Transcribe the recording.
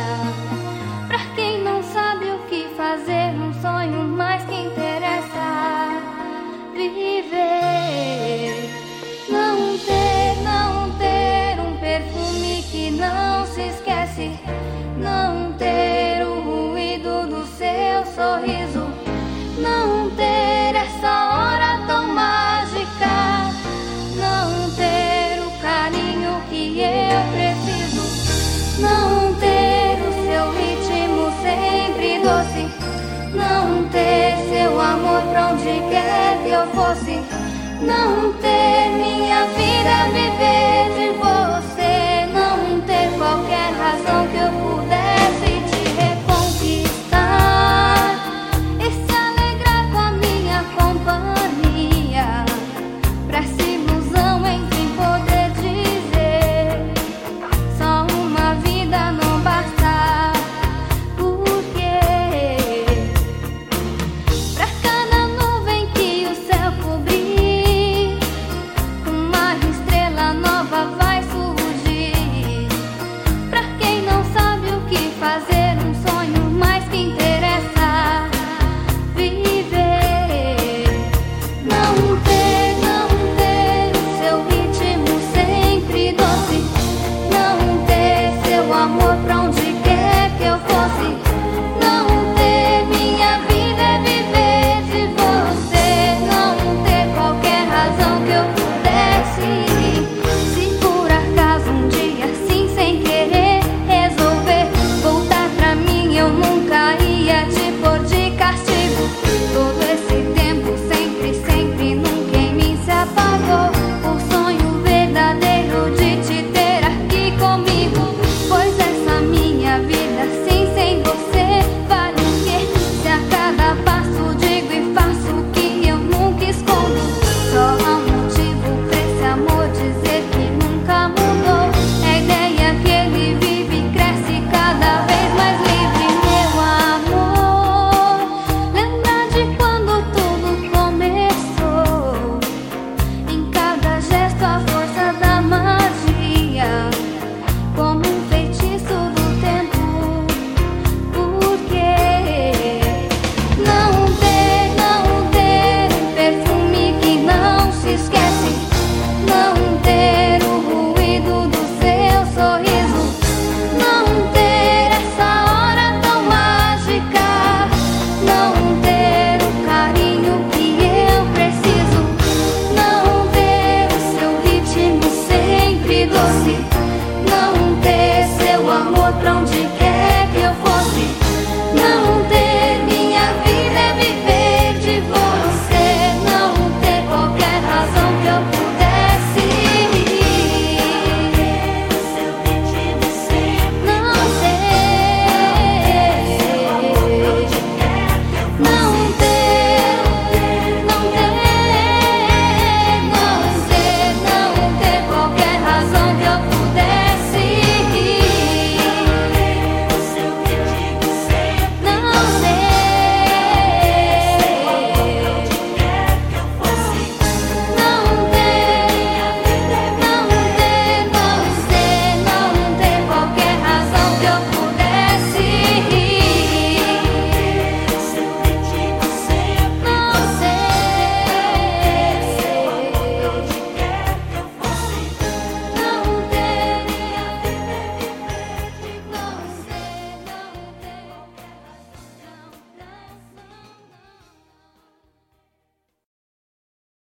Pra quem não sabe o que fazer, um sonho mais que interessa viver. Não ter um perfume que não se esquece. Não ter o ruído do seu sorriso. Não ter essa hora tão mágica. Não ter o carinho que eu preciso. Não ter o seu ritmo sempre doce. Não ter seu amor pra onde quer que eu fosse. Não ter minha vida viver de você. Não ter qualquer razão que eu pudesse te reconquistar e se alegrar com a minha companhia. Pra essa ilusão em poder dizer só uma vida não basta. Porque pra cada nuvem que o céu cobrir, uma estrela nova vai surgir. Pra quem não sabe o que fazer, um sonho mais que interessa viver. Não ter o seu ritmo sempre doce. Não ter seu amor pra onde